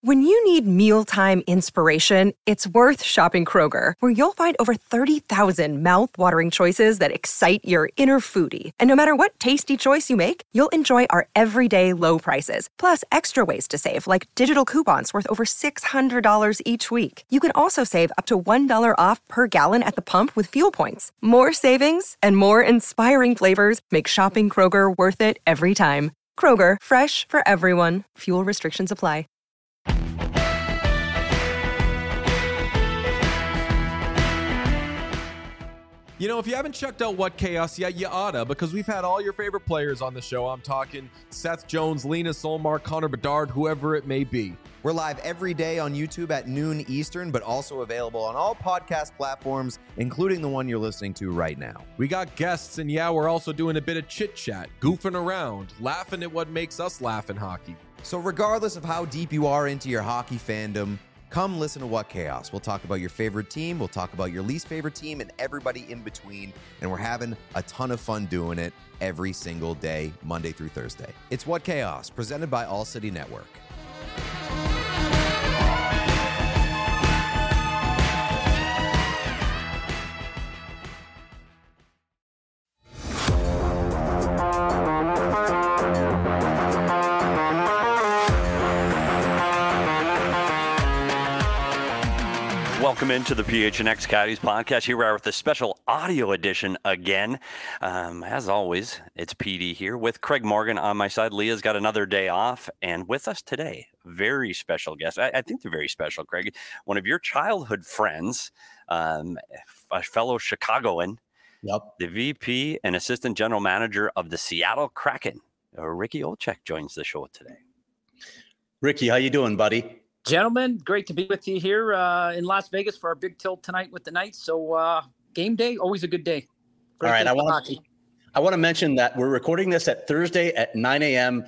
When you need mealtime inspiration, it's worth shopping Kroger, where you'll find over 30,000 mouth-watering choices that excite your inner foodie. And no matter what tasty choice you make, you'll enjoy our everyday low prices, plus extra ways to save, like digital coupons worth over $600 each week. You can also save up to $1 off per gallon at the pump with fuel points. More savings and more inspiring flavors make shopping Kroger worth it every time. Kroger, fresh for everyone. Fuel restrictions apply. You know, if you haven't checked out What Chaos yet, you oughta, because we've had all your favorite players on the show. I'm talking Seth Jones, Lena Solmar, Connor Bedard, whoever it may be. We're live every day on YouTube at noon Eastern, but also available on all podcast platforms, including the one you're listening to right now. We got guests, and yeah, we're also doing a bit of chit-chat, goofing around, laughing at what makes us laugh in hockey. So regardless of how deep you are into your hockey fandom, come listen to What Chaos. We'll talk about your favorite team, we'll talk about your least favorite team, and everybody in between, and we're having a ton of fun doing it every single day, Monday through Thursday. It's What Chaos, presented by All City Network. Welcome into the PHNX Coyotes podcast. Here we are with the special audio edition again. As always, it's PD here with Craig Morgan on my side. Leah's got another day off, and with us today, very special guest. I think they're very special, Craig. One of your childhood friends, a fellow Chicagoan, the VP and Assistant General Manager of the Seattle Kraken, Ricky Olczyk, joins the show today. Ricky, how you doing, buddy? Gentlemen, great to be with you here in Las Vegas for our big tilt tonight with the Knights. So game day, always a good day. Great. All right, I want to mention that we're recording this at Thursday at 9 a.m.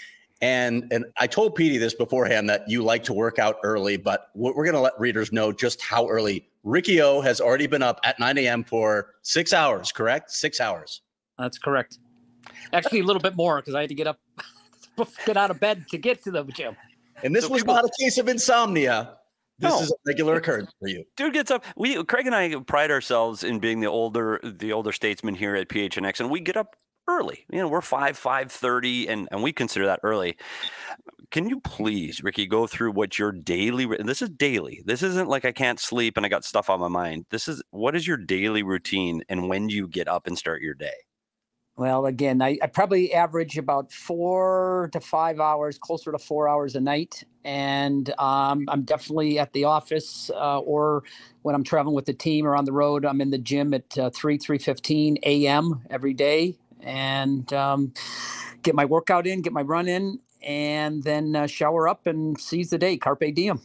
And I told Petey this beforehand that you like to work out early, but we're going to let readers know just how early. Ricky O has already been up at 9 a.m. for 6 hours, correct? 6 hours. That's correct. Actually, a little bit more because I had to get up, get out of bed to get to the gym. And this was not a case of insomnia. This is a regular occurrence for you. Dude gets up. Craig and I pride ourselves in being the older statesmen here at PHNX, and we get up early. You know, we're 5:30, and we consider that early. Can you please, Ricky, go through what your daily? This is daily. This isn't like I can't sleep and I got stuff on my mind. What is your daily routine, and when do you get up and start your day? Well, again, I probably average about 4 to 5 hours, closer to 4 hours a night. And I'm definitely at the office or when I'm traveling with the team or on the road, I'm in the gym at 3:15 a.m. every day and get my workout in, get my run in, and then shower up and seize the day. Carpe diem.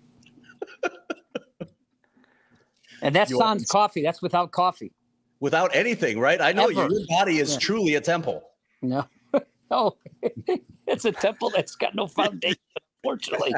And that's sans coffee. That's without coffee. Without anything, right? I know your body is truly a temple. No, no, it's a temple that's got no foundation, unfortunately.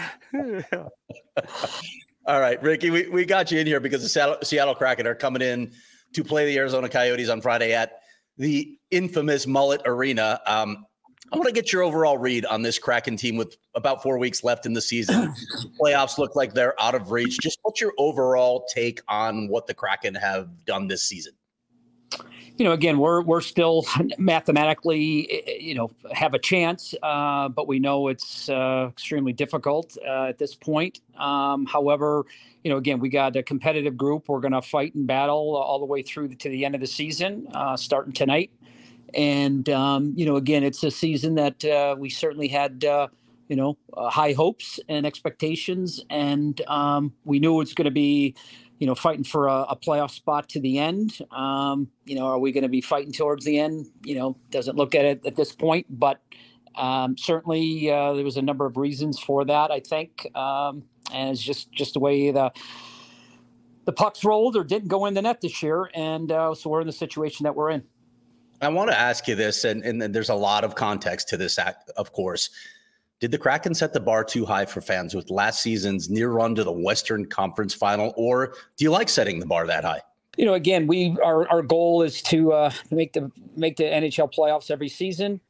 All right, Ricky, we got you in here because the Seattle Kraken are coming in to play the Arizona Coyotes on Friday at the infamous Mullet Arena. I want to get your overall read on this Kraken team with about 4 weeks left in the season. Playoffs look like they're out of reach. Just what's your overall take on what the Kraken have done this season? You know, again, we're still mathematically, have a chance, but we know it's extremely difficult at this point. However, again, we got a competitive group. We're going to fight and battle all the way through to the end of the season, starting tonight. And, again, it's a season that we certainly had, high hopes and expectations. And we knew it's going to be, fighting for a playoff spot to the end. Are we going to be fighting towards the end? Doesn't look at it at this point. But certainly there was a number of reasons for that, I think. And it's just the way the pucks rolled or didn't go in the net this year. And so we're in the situation that we're in. I want to ask you this, and there's a lot of context to this, of course. Did the Kraken set the bar too high for fans with last season's near run to the Western Conference Final, or do you like setting the bar that high? Again, our goal is to make the NHL playoffs every season,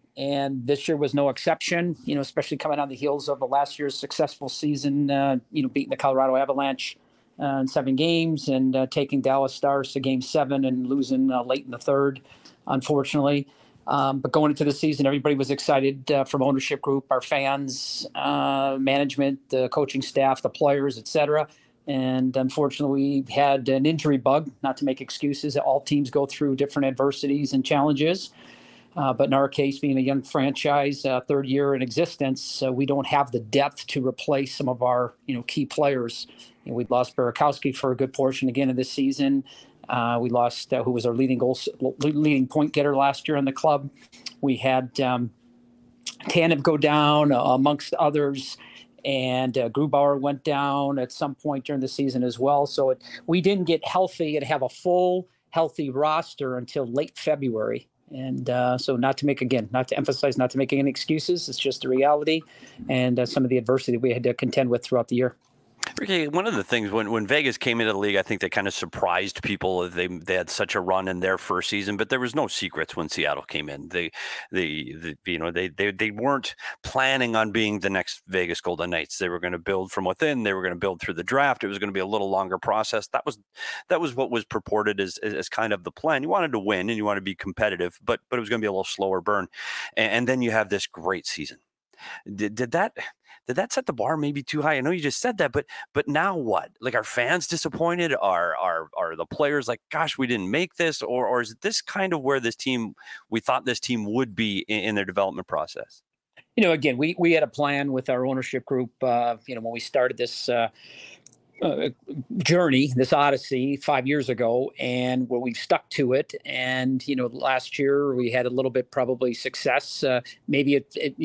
And this year was no exception, especially coming on the heels of the last year's successful season, beating the Colorado Avalanche in 7 games and taking Dallas Stars to Game 7 and losing late in the third, unfortunately. But going into the season, everybody was excited from ownership group, our fans, management, the coaching staff, the players, et cetera. And unfortunately, we had an injury bug, not to make excuses. All teams go through different adversities and challenges. But in our case, being a young franchise, third year in existence, we don't have the depth to replace some of our, key players. We lost Burakovsky for a good portion again of this season. We lost who was our leading point getter last year in the club. We had Tanev go down, amongst others, and Grubauer went down at some point during the season as well. So we didn't get healthy and have a full, healthy roster until late February. And so not to emphasize, not to make any excuses. It's just the reality and some of the adversity we had to contend with throughout the year. Ricky, one of the things when Vegas came into the league, I think they kind of surprised people. They had such a run in their first season, but there was no secrets when Seattle came in. They weren't planning on being the next Vegas Golden Knights. They were going to build from within. They were going to build through the draft. It was going to be a little longer process. That was what was purported as kind of the plan. You wanted to win and you wanted to be competitive, but it was going to be a little slower burn. And then you have this great season. Did that set the bar maybe too high? I know you just said that, but now what? Like, are fans disappointed? Are the players like, gosh, we didn't make this? Or is this kind of where we thought this team would be in their development process? Again, we had a plan with our ownership group, when we started this journey, this odyssey 5 years ago, and where we've stuck to it. And, last year we had a little bit probably success. Maybe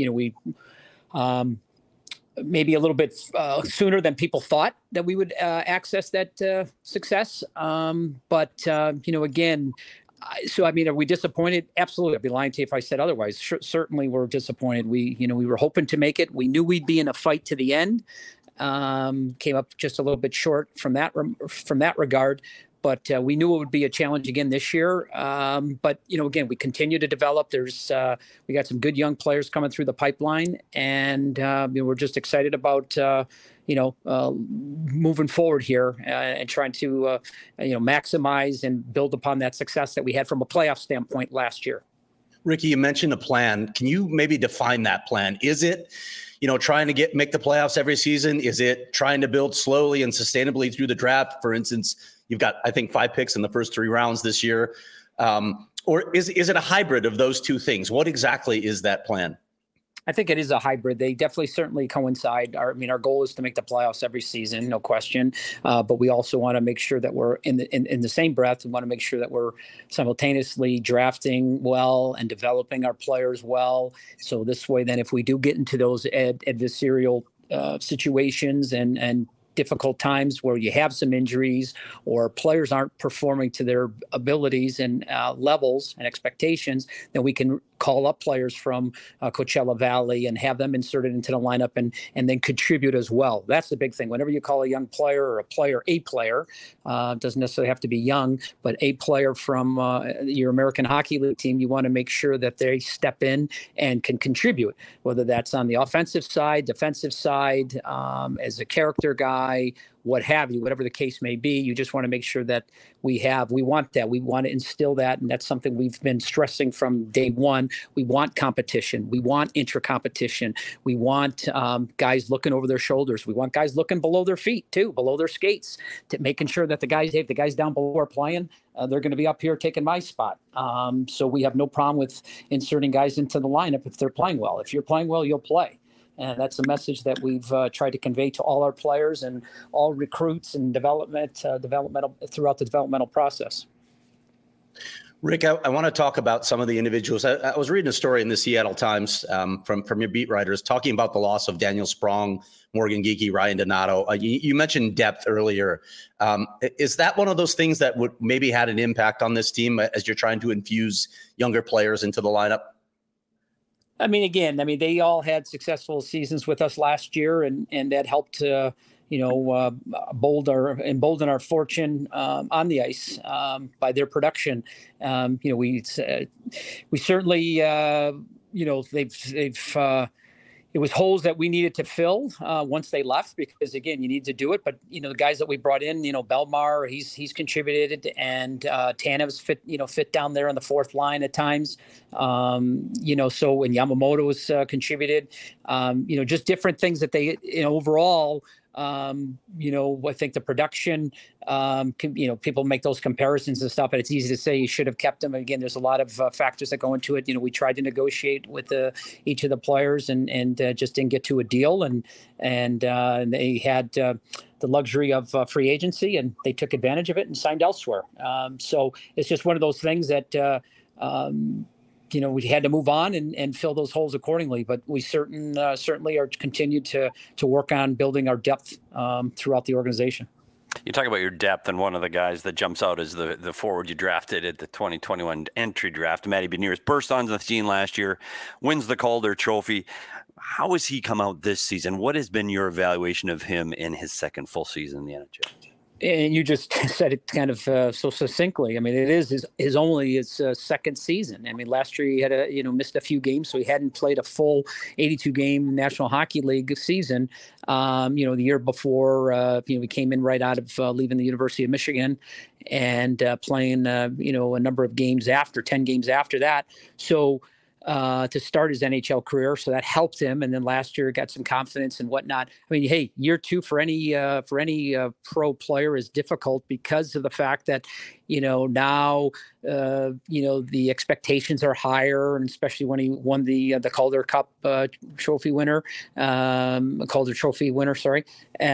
maybe a little bit sooner than people thought that we would access that success. But again, so, are we disappointed? Absolutely. I'd be lying to you if I said otherwise. Certainly we're disappointed. We were hoping to make it. We knew we'd be in a fight to the end. Came up just a little bit short from that regard. But we knew it would be a challenge again this year. But, again, we continue to develop. We got some good young players coming through the pipeline. And we're just excited about, moving forward here and trying to, maximize and build upon that success that we had from a playoff standpoint last year. Ricky, you mentioned a plan. Can you maybe define that plan? Is it, trying to make the playoffs every season? Is it trying to build slowly and sustainably through the draft? For instance, you've got, I think, 5 picks in the first 3 rounds this year. Or is it a hybrid of those two things? What exactly is that plan? I think it is a hybrid. They definitely certainly coincide. Our goal is to make the playoffs every season, no question. But we also want to make sure that we're in the same breath. We want to make sure that we're simultaneously drafting well and developing our players well. So this way, then, if we do get into those adversarial situations and difficult times where you have some injuries or players aren't performing to their abilities and levels and expectations, then we can call up players from Coachella Valley and have them inserted into the lineup and then contribute as well. That's the big thing. Whenever you call a young player or a player, doesn't necessarily have to be young, but a player from your American Hockey League team, you want to make sure that they step in and can contribute, whether that's on the offensive side, defensive side, as a character guy, what have you, whatever the case may be. You just want to make sure that we want that. We want to instill that. And that's something we've been stressing from day one. We want competition. We want intra-competition. We want guys looking over their shoulders. We want guys looking below their feet too, below their skates, to making sure that the guys down below are playing, they're going to be up here taking my spot. So we have no problem with inserting guys into the lineup if they're playing well. If you're playing well, you'll play. And that's a message that we've tried to convey to all our players and all recruits and developmental throughout the developmental process. Rick, I want to talk about some of the individuals. I was reading a story in the Seattle Times from your beat writers talking about the loss of Daniel Sprong, Morgan Geekie, Ryan Donato. You mentioned depth earlier. Is that one of those things that would maybe had an impact on this team as you're trying to infuse younger players into the lineup? They all had successful seasons with us last year, and that helped to, embolden our fortune on the ice by their production. We certainly it was holes that we needed to fill once they left, because again, you need to do it. But the guys that we brought in, Belmar, he's contributed, and Tanev's fit down there on the fourth line at times. So and Yamamoto's contributed. Just different things that they overall. I think the production, people make those comparisons and stuff, but it's easy to say you should have kept them. Again, there's a lot of factors that go into it. We tried to negotiate with each of the players and just didn't get to a deal. And they had the luxury of free agency, and they took advantage of it and signed elsewhere. So it's just one of those things that, we had to move on and fill those holes accordingly. But we certainly are continued to work on building our depth throughout the organization. You talk about your depth, and one of the guys that jumps out is the forward you drafted at the 2021 entry draft, Matty Beniers. Burst onto the scene last year, wins the Calder Trophy. How has he come out this season? What has been your evaluation of him in his second full season in the NHL? And you just said it kind of so succinctly. I mean, it is his second season. I mean, last year he had missed a few games, so he hadn't played a full 82-game National Hockey League season. The year before, we came in right out of leaving the University of Michigan and playing, a number of games 10 games after that. So to start his NHL career, so that helped him. And then last year got some confidence and whatnot. I mean, hey, year two for any pro player is difficult because of the fact that now the expectations are higher, and especially when he won the Calder Cup trophy winner, Calder Trophy winner, sorry.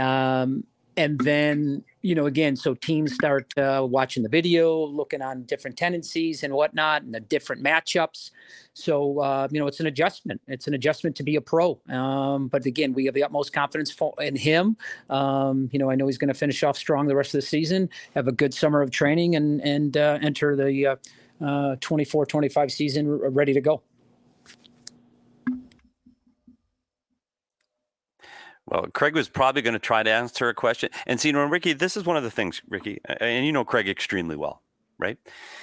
And then, again, so teams start watching the video, looking on different tendencies and whatnot, and the different matchups. So, it's an adjustment. It's an adjustment to be a pro. But again, we have the utmost confidence in him. I know he's going to finish off strong the rest of the season, have a good summer of training, and enter the 24-25 season ready to go. Well, Craig was probably going to try to answer a question. And see, Ricky, this is one of the things, Ricky, and Craig extremely well, right?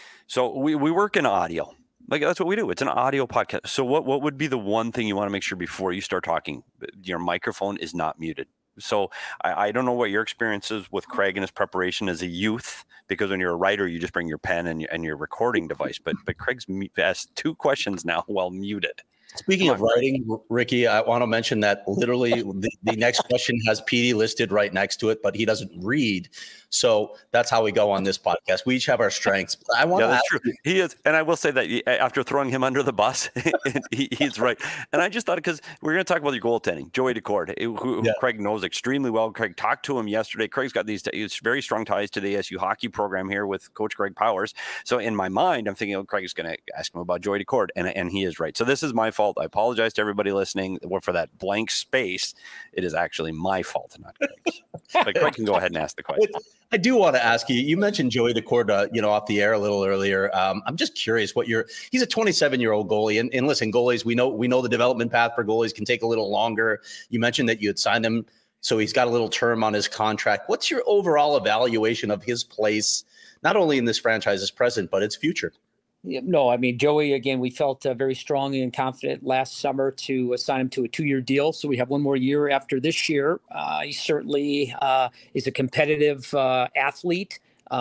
So we work in audio. Like, that's what we do. It's an audio podcast. So what would be the one thing you want to make sure before you start talking, your microphone is not muted? So I don't know what your experience is with Craig and his preparation as a youth, because when you're a writer, you just bring your pen and your recording device. But Craig's asked 2 questions now while muted. Speaking of writing, Ricky, I want to mention that literally the next question has PD listed right next to it, but he doesn't read. So that's how we go on this podcast. We each have our strengths. That's true. He is. And I will say that after throwing him under the bus, he's right. And I just thought, because we're going to talk about your goaltending, Joey Daccord, who Craig knows extremely well. Craig talked to him yesterday. Craig's got these very strong ties to the ASU hockey program here with Coach Greg Powers. So in my mind, I'm thinking, Craig is going to ask him about Joey Daccord, and he is right. So this is my fault. I apologize to everybody listening for that blank space. It is actually my fault, not Craig's. But Craig can go ahead and ask the question. I do want to ask you. You mentioned Joey Daccord, off the air a little earlier. I'm just curious he's a 27-year-old goalie, and listen, goalies, we know the development path for goalies can take a little longer. You mentioned that you had signed him, so he's got a little term on his contract. What's your overall evaluation of his place, not only in this franchise's present, but its future? Yeah, no, I mean, Joey, again, we felt very strongly and confident last summer to assign him to a 2-year deal. So we have one more year after this year. He certainly is a competitive athlete,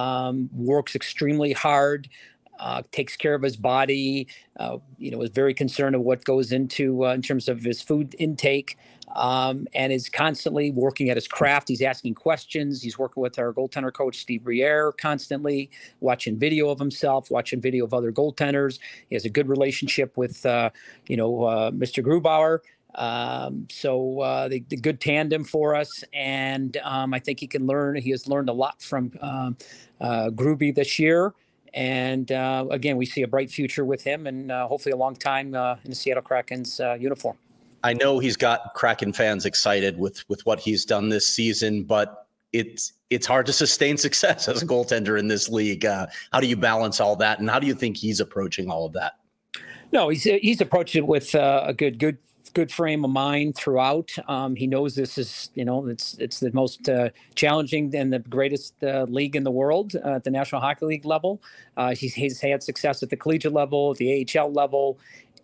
works extremely hard, takes care of his body, is very concerned of what goes into in terms of his food intake. And is constantly working at his craft. He's asking questions. He's working with our goaltender coach, Steve Briere, constantly watching video of himself, watching video of other goaltenders. He has a good relationship with, Mr. Grubauer. So the good tandem for us. And I think he can learn. He has learned a lot from Gruby this year. And again, we see a bright future with him, and hopefully a long time in the Seattle Kraken's uniform. I know he's got Kraken fans excited with what he's done this season, but it's hard to sustain success as a goaltender in this league. How do you balance all that, and how do you think he's approaching all of that? No, he's approached it with a good frame of mind throughout. He knows this is, it's the most challenging and the greatest league in the world at the National Hockey League level. He's had success at the collegiate level, at the AHL level.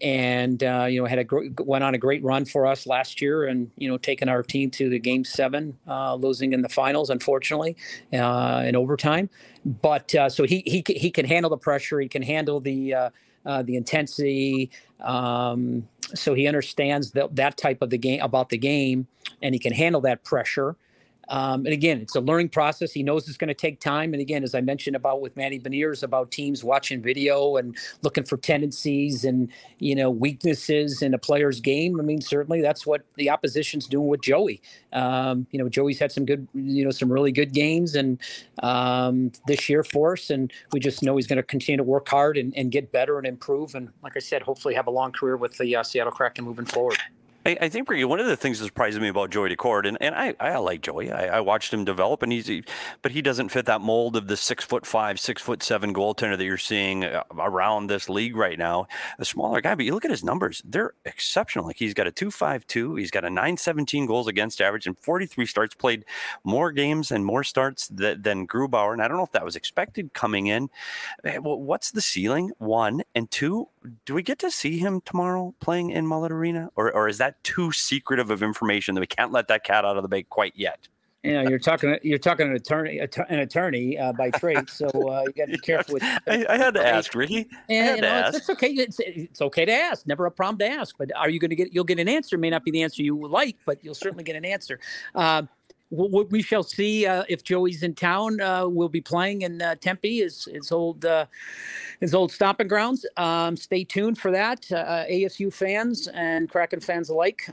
and went on a great run for us last year, and taking our team to the Game 7, losing in the finals, unfortunately, in overtime. But so he can handle the pressure. He can handle the intensity. So he understands that type of the game, and he can handle that pressure. And again, it's a learning process. He knows it's going to take time. And again, as I mentioned about with Manny Beniers, about teams watching video and looking for tendencies and, weaknesses in a player's game. I mean, certainly that's what the opposition's doing with Joey. Joey's had some good, some really good games and this year for us. And we just know he's going to continue to work hard and get better and improve. And like I said, hopefully have a long career with the Seattle Kraken moving forward. I think, Ricky, one of the things that surprises me about Joey Daccord, and I like Joey. I watched him develop, but he doesn't fit that mold of the 6'5", 6'7" goaltender that you're seeing around this league right now. A smaller guy, but you look at his numbers; they're exceptional. Like, he's got a 2.52, he's got a 917 goals against average, and 43 starts. Played more games and more starts than Grubauer, and I don't know if that was expected coming in. What's the ceiling? 1 and 2. Do we get to see him tomorrow playing in Mullet Arena, or is that too secretive of information that we can't let that cat out of the bag quite yet? You're talking an attorney by trade, so you got to be careful with. I had to ask, Ricky. And it's okay. It's okay to ask. Never a problem to ask. But are you going to get? You'll get an answer. It may not be the answer you would like, but you'll certainly get an answer. What we shall see if Joey's in town. We'll be playing in Tempe, his old stomping grounds. Stay tuned for that, ASU fans and Kraken fans alike.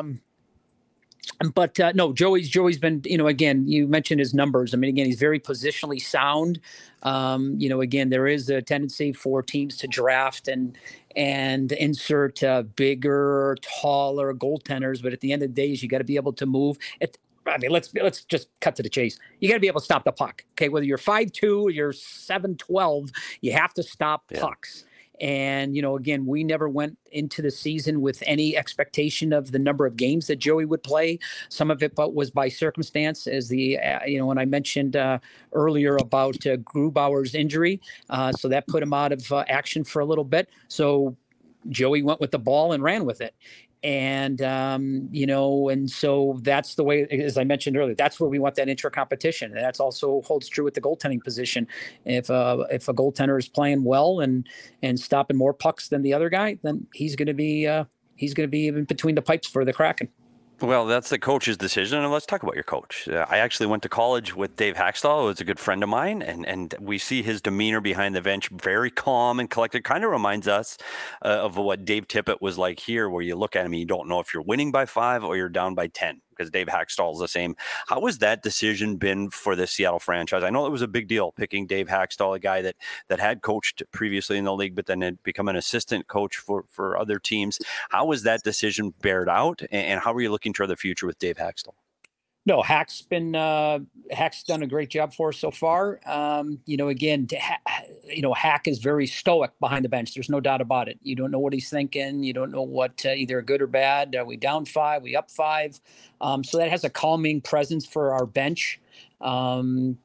But no, Joey's been, again, you mentioned his numbers. I mean, again, he's very positionally sound. Again, there is a tendency for teams to draft and insert bigger, taller goaltenders. But at the end of the day, you got to be able to move. Let's just cut to the chase. You got to be able to stop the puck. Okay, whether you're 5'2" or you're 7'12", you have to stop pucks. And, again, we never went into the season with any expectation of the number of games that Joey would play. Some of it was by circumstance, as when I mentioned earlier about Grubauer's injury. So that put him out of action for a little bit. So Joey went with the ball and ran with it. And, and so that's the way, as I mentioned earlier, that's where we want that intra-competition. And that's also holds true with the goaltending position. If a goaltender is playing well and stopping more pucks than the other guy, then he's going to be in between the pipes for the Kraken. Well, that's the coach's decision, and let's talk about your coach. I actually went to college with Dave Haxtell, who was a good friend of mine, and we see his demeanor behind the bench, very calm and collected. Kind of reminds us of what Dave Tippett was like here, where you look at him and you don't know if you're winning by 5 or you're down by 10, because Dave Haxtell is the same. How has that decision been for the Seattle franchise? I know it was a big deal picking Dave Haxtell, a guy that had coached previously in the league, but then had become an assistant coach for other teams. How was that decision bared out, and how are you looking toward the future with Dave Haxtell? No, Hack's done a great job for us so far. Again, Hack is very stoic behind the bench. There's no doubt about it. You don't know what he's thinking. You don't know what either good or bad. Are we down 5? We up 5? So that has a calming presence for our bench. So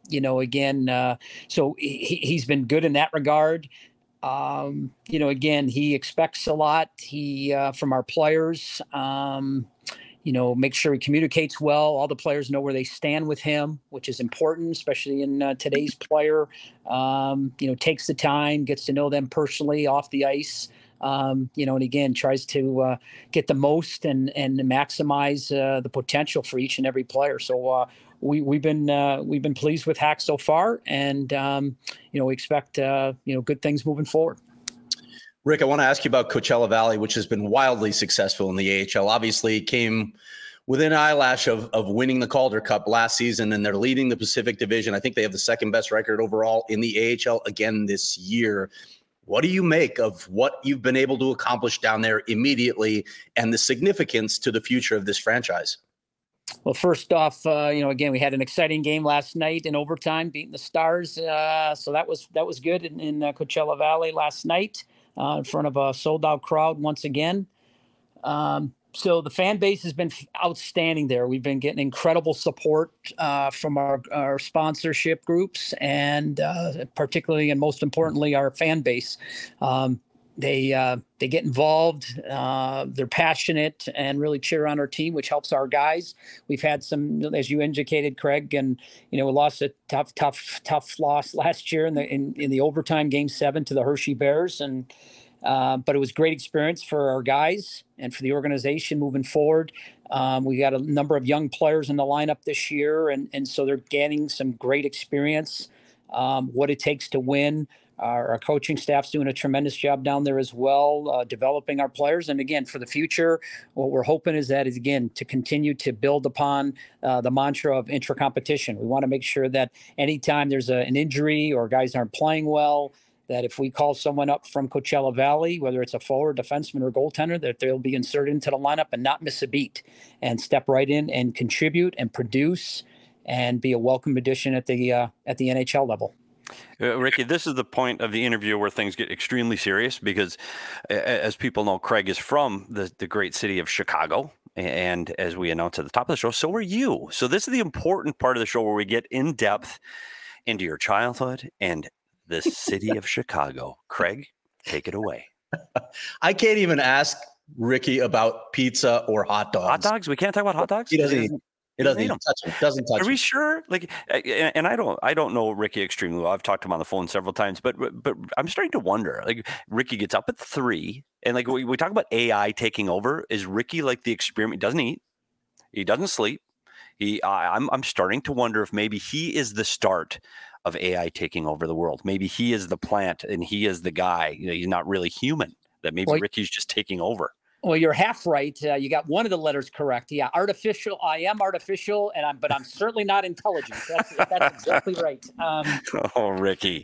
he's been good in that regard. Again, he expects a lot. From our players. Make sure he communicates well. All the players know where they stand with him, which is important, especially in today's player. Takes the time, gets to know them personally off the ice. And again, tries to get the most and maximize the potential for each and every player. So we've been pleased with Hack so far, and we expect good things moving forward. Rick, I want to ask you about Coachella Valley, which has been wildly successful in the AHL. Obviously, came within an eyelash of winning the Calder Cup last season, and they're leading the Pacific Division. I think they have the second best record overall in the AHL again this year. What do you make of what you've been able to accomplish down there immediately and the significance to the future of this franchise? Well, first off, again, we had an exciting game last night in overtime, beating the Stars. So that was good in Coachella Valley last night. In front of a sold-out crowd once again. So the fan base has been outstanding there. We've been getting incredible support from our sponsorship groups and particularly and most importantly, our fan base. They get involved. They're passionate and really cheer on our team, which helps our guys. We've had some, as you indicated, Craig, and we lost a tough loss last year in the overtime Game 7 to the Hershey Bears, and but it was a great experience for our guys and for the organization moving forward. We got a number of young players in the lineup this year, and so they're getting some great experience. What it takes to win. Our coaching staff's doing a tremendous job down there as well, developing our players. And again, for the future, what we're hoping is again, to continue to build upon the mantra of intra-competition. We want to make sure that anytime there's an injury or guys aren't playing well, that if we call someone up from Coachella Valley, whether it's a forward, defenseman, or goaltender, that they'll be inserted into the lineup and not miss a beat and step right in and contribute and produce and be a welcome addition at the NHL level. Ricky, this is the point of the interview where things get extremely serious because, as people know, Craig is from the great city of Chicago. And as we announced at the top of the show, so are you. So this is the important part of the show where we get in depth into your childhood and the city of Chicago. Craig, take it away. I can't even ask Ricky about pizza or hot dogs. Hot dogs? We can't talk about hot dogs? He doesn't. It doesn't even touch him. Doesn't touch him. Are we sure? Like, and I don't know Ricky extremely well. I've talked to him on the phone several times, but I'm starting to wonder. Like, Ricky gets up at 3, and like we talk about AI taking over. Is Ricky like the experiment? He doesn't eat. He doesn't sleep. I'm starting to wonder if maybe he is the start of AI taking over the world. Maybe he is the plant, and he is the guy. He's not really human. That maybe Ricky's just taking over. Well, you're half right. You got one of the letters correct. Yeah, artificial. I am artificial, but I'm certainly not intelligent. That's exactly right. Oh, Ricky.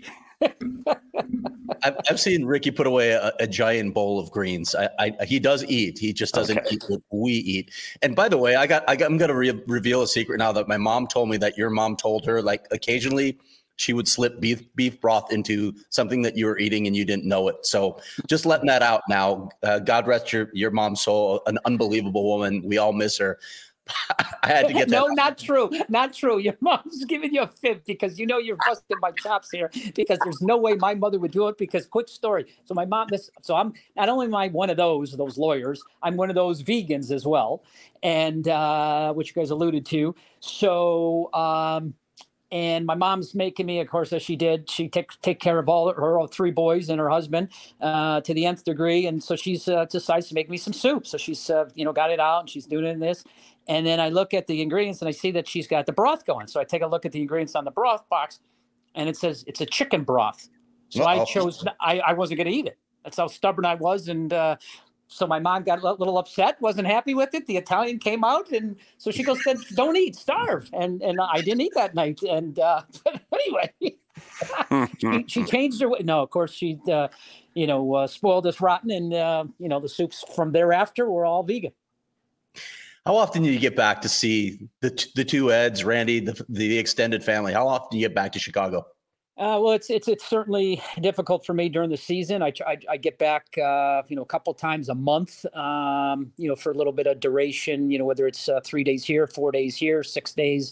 I've seen Ricky put away a giant bowl of greens. He does eat. He just doesn't eat what we eat. And by the way, I'm going to reveal a secret now that my mom told me that your mom told her. Like occasionally, she would slip beef broth into something that you were eating and you didn't know it. So just letting that out now. God rest your mom's soul. An unbelievable woman. We all miss her. I had to get that. No, not true. Not true. Your mom's giving you a fib because you're busting my chops here because there's no way my mother would do it because quick story. So my mom, I'm not only am I one of those lawyers, I'm one of those vegans as well. And which you guys alluded to. So, and my mom's making me, of course, as she did, she take care of all her 3 boys and her husband to the nth degree. And so she's decides to make me some soup. So she's, got it out and she's doing it in this. And then I look at the ingredients and I see that she's got the broth going. So I take a look at the ingredients on the broth box and it says it's a chicken broth. So I chose, I wasn't going to eat it. That's how stubborn I was. And so my mom got a little upset, wasn't happy with it. The Italian came out, and so she goes, "Then don't eat, starve." And I didn't eat that night. And but anyway, she changed her way. No, of course she, spoiled us rotten, and the soups from thereafter were all vegan. How often do you get back to see the 2 Eds, Randy, the extended family? How often do you get back to Chicago? Well, it's certainly difficult for me during the season. I get back, a couple times a month, for a little bit of duration, whether it's 3 days here, 4 days here, 6 days,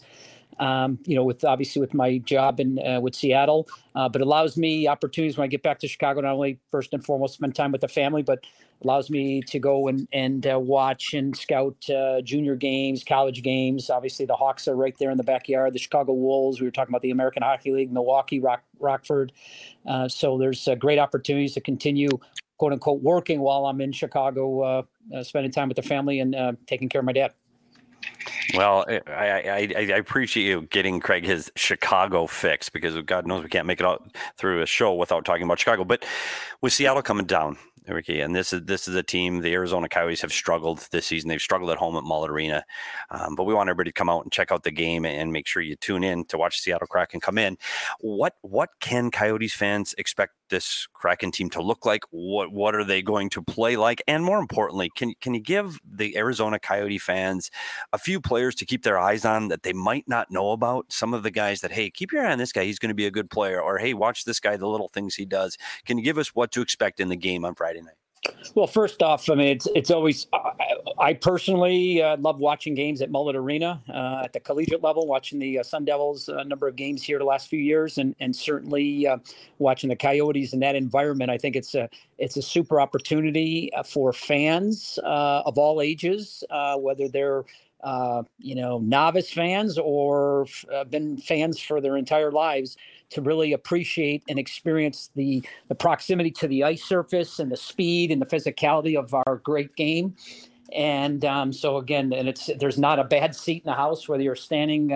with my job with Seattle, but it allows me opportunities when I get back to Chicago, not only first and foremost spend time with the family, but allows me to go and watch and scout junior games, college games. Obviously, the Hawks are right there in the backyard. The Chicago Wolves. We were talking about the American Hockey League, Milwaukee, Rockford. So there's great opportunities to continue, quote unquote, working while I'm in Chicago, spending time with the family and taking care of my dad. Well, I appreciate you getting Craig his Chicago fix because God knows we can't make it out through a show without talking about Chicago. But with Seattle coming down, Ricky, and this is a team, the Arizona Coyotes have struggled this season. They've struggled at home at Mullet Arena. But we want everybody to come out and check out the game and make sure you tune in to watch Seattle Kraken come in. What can Coyotes fans expect this Kraken team to look like? What are they going to play like? And more importantly, can you give the Arizona Coyote fans a few players to keep their eyes on that they might not know about? Some of the guys that, hey, keep your eye on this guy. He's going to be a good player. Or, hey, watch this guy, the little things he does. Can you give us what to expect in the game on Friday night? Well, first off, I mean, it's always, I personally love watching games at Mullet Arena at the collegiate level, watching the Sun Devils a number of games here the last few years, and certainly watching the Coyotes in that environment. I think it's a super opportunity for fans of all ages, whether they're novice fans or been fans for their entire lives, to really appreciate and experience the proximity to the ice surface and the speed and the physicality of our great game. And so again, and there's not a bad seat in the house, whether you're standing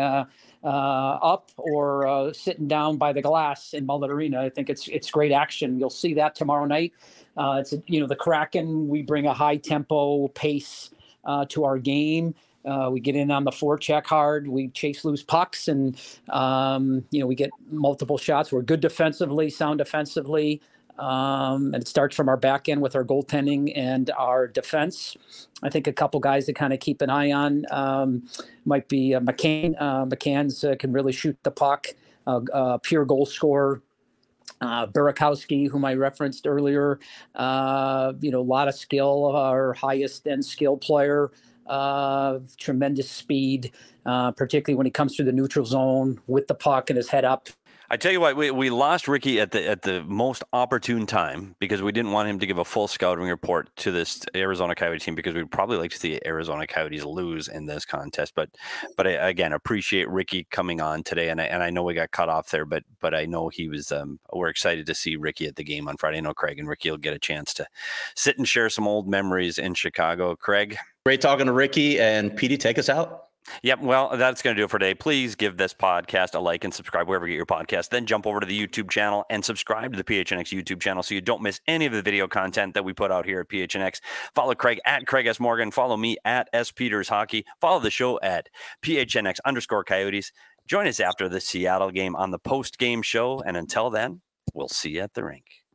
up or sitting down by the glass in Mullet Arena. I think it's great action. You'll see that tomorrow night. The Kraken, we bring a high tempo pace to our game. We get in on the forecheck hard. We chase loose pucks, and we get multiple shots. We're good defensively, sound defensively, and it starts from our back end with our goaltending and our defense. I think a couple guys to kind of keep an eye on might be McCann. McCann's can really shoot the puck, pure goal scorer. Burakowski, whom I referenced earlier, a lot of skill, our highest end skill player. Tremendous speed, particularly when he comes through the neutral zone with the puck and his head up. I tell you what, we lost Ricky at the most opportune time, because we didn't want him to give a full scouting report to this Arizona Coyote team, because we'd probably like to see Arizona Coyotes lose in this contest. But I, again, appreciate Ricky coming on today, and I know we got cut off there, but I know he was. We're excited to see Ricky at the game on Friday. I know Craig and Ricky will get a chance to sit and share some old memories in Chicago. Craig, great talking to Ricky, and Petey, take us out. Yep. Well, that's going to do it for today. Please give this podcast a like and subscribe wherever you get your podcast. Then jump over to the YouTube channel and subscribe to the PHNX YouTube channel so you don't miss any of the video content that we put out here at PHNX. Follow Craig at Craig S. Morgan. Follow me at S. Peters Hockey. Follow the show at PHNX_Coyotes. Join us after the Seattle game on the post-game show. And until then, we'll see you at the rink.